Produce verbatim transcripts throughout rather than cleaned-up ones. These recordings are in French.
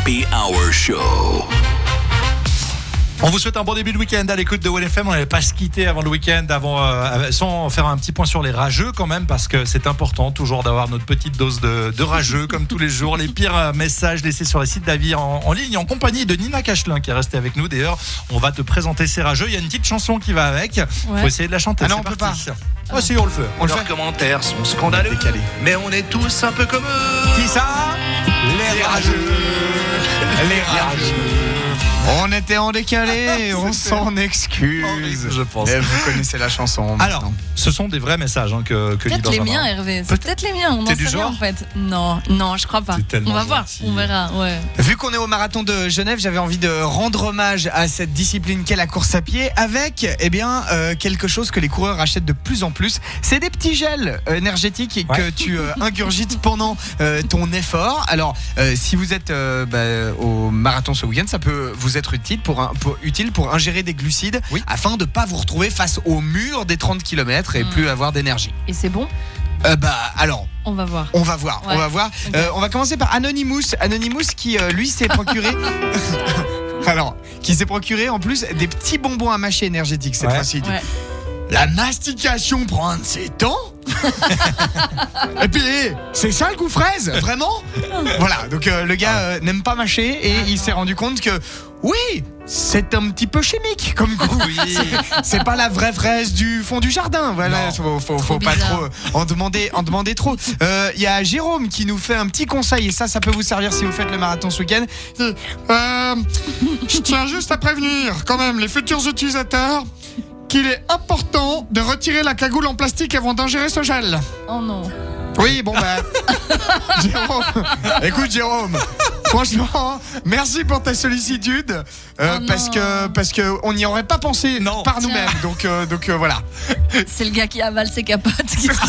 Happy Hour Show. On vous souhaite un bon début de week-end à l'écoute de W F M. On n'allait pas se quitter avant le week-end, avant, euh, sans faire un petit point sur les rageux quand même, parce que c'est important toujours d'avoir notre petite dose de, de rageux comme tous les jours. Les pires messages laissés sur les sites d'avis en, en ligne, en compagnie de Nina Cachelin qui est restée avec nous. D'ailleurs, on va te présenter ces rageux. Il y a une petite chanson qui va avec. Ouais. Faut essayer de la chanter. Ah non, c'est on peut parti. pas. Ah si, on le fait. On le Leurs fait. commentaires sont scandaleux, Décalé. mais on est tous un peu comme eux. Qui ça? Les rageux. Les rageux. On était en décalé, on s'en excuse. Je pense. Et vous connaissez la chanson. Alors, maintenant. ce sont des vrais messages hein, que, que lit Peut-être les Benjamin. miens, Hervé. C'est peut-être les miens. On T'es n'en du sait rien genre en fait. Non, non, je crois pas. T'es tellement On va voir. gentil. On verra. Ouais. Vu qu'on est au marathon de Genève, j'avais envie de rendre hommage à cette discipline qu'est la course à pied avec eh bien, euh, quelque chose que les coureurs achètent de plus en plus. C'est des petits gels euh, énergétiques Ouais. que tu euh, ingurgites pendant euh, ton effort. Alors, euh, si vous êtes euh, bah, au marathon ce week-end, ça peut vous être utile pour, un, pour, utile pour ingérer des glucides Oui. afin de ne pas vous retrouver face au mur des trente kilomètres et Mm. plus avoir d'énergie. Et c'est bon. Euh, bah, alors, On va voir. on va voir, Ouais. on va voir. Ok. Euh, on va commencer par Anonymous. Anonymous qui, euh, lui, s'est procuré. Alors, qui s'est procuré en plus des petits bonbons à mâcher énergétiques cette Ouais. fois-ci. Ouais. La mastication prend un de ses temps. Et puis, c'est ça le goût fraise, vraiment. Voilà, donc euh, le gars euh, n'aime pas mâcher et Ah il non. s'est rendu compte que oui, c'est un petit peu chimique comme goût. C'est- C'est pas la vraie fraise du fond du jardin. Voilà, Non. faut, faut, Trop faut pas bizarre. trop euh, en demander, en demander trop. Euh, Il y a Jérôme qui nous fait un petit conseil et ça, ça peut vous servir si vous faites le marathon ce week-end. Il dit, Euh, je tiens juste à prévenir quand même les futurs utilisateurs qu'il est important de retirer la cagoule en plastique avant d'ingérer ce gel. Oh non. Oui, bon bah. Jérôme, écoute Jérôme, franchement, merci pour ta sollicitude, euh, Oh non. parce que parce que on n'y aurait pas pensé Non. par Tiens. nous-mêmes. Donc euh, donc euh, voilà. C'est le gars qui avale ses capotes. qui se-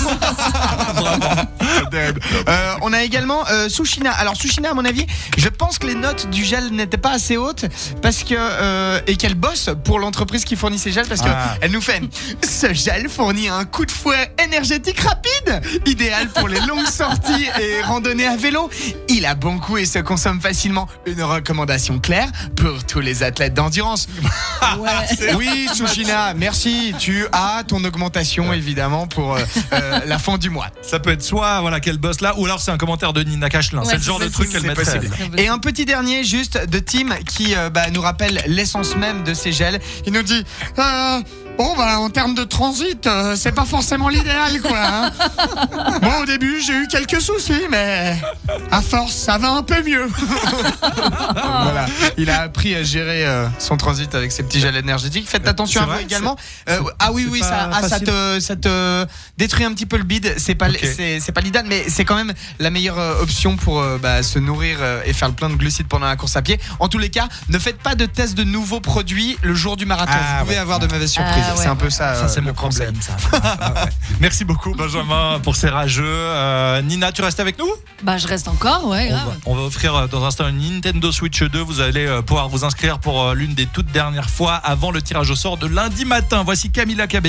C'est terrible. Euh, on a également euh, Sushina. Alors Sushina, à mon avis, je pense que les notes du gel n'étaient pas assez hautes parce que euh, et qu'elle bosse pour l'entreprise qui fournit ces gels parce que Ah. elle nous fait ce gel fournit un coup de fouet énergétique rapide, idéal pour les longues sorties et randonnées à vélo. Il a bon goût et se consomme facilement. Une recommandation claire pour tous les athlètes d'endurance. Ouais. Oui, Sushina, merci. Tu as ton augmentation évidemment pour euh, euh, la fin du mois. Ça peut être soit voilà qu'elle bosse là, ou alors c'est un commentaire de Nina Cachelin. Ouais, c'est le c'est genre ça, de truc c'est- qu'elle c'est mettrait. possible. elle. Et un petit dernier juste de Tim qui euh, bah, nous rappelle l'essence même de ces gels. Il nous dit euh, bon bah en termes de transit euh, c'est pas forcément l'idéal quoi. Hein. Bon au début j'ai eu quelques soucis mais à force ça va un peu mieux. Voilà, il a appris à gérer euh, son transit avec ses petits gels énergétiques. Faites attention C'est à vous vrai, également. c'est- Euh, ah oui c'est oui pas ça, ah, ça facile. te ça te détruit un petit peu le bide. C'est pas Ok. c'est c'est pas l'idéal mais c'est quand même la meilleure euh, option pour euh, bah, se nourrir euh, et faire le plein de glucides pendant la course à pied. En tous les cas, ne faites pas de test de nouveaux produits le jour du marathon. Ah, Vous pouvez ouais. avoir de mauvaises surprises. Ah, ouais. C'est un peu ça. Ça, euh, c'est le mon conseil. problème, ça. Ah, ouais. Merci beaucoup, Benjamin, pour ces rageux. Euh, Nina, tu restes avec nous? Bah, je reste encore, ouais, On grave. va, on va offrir euh, dans un instant une Nintendo Switch deux. Vous allez euh, pouvoir vous inscrire pour euh, l'une des toutes dernières fois avant le tirage au sort de lundi matin. Voici Camila Cabello.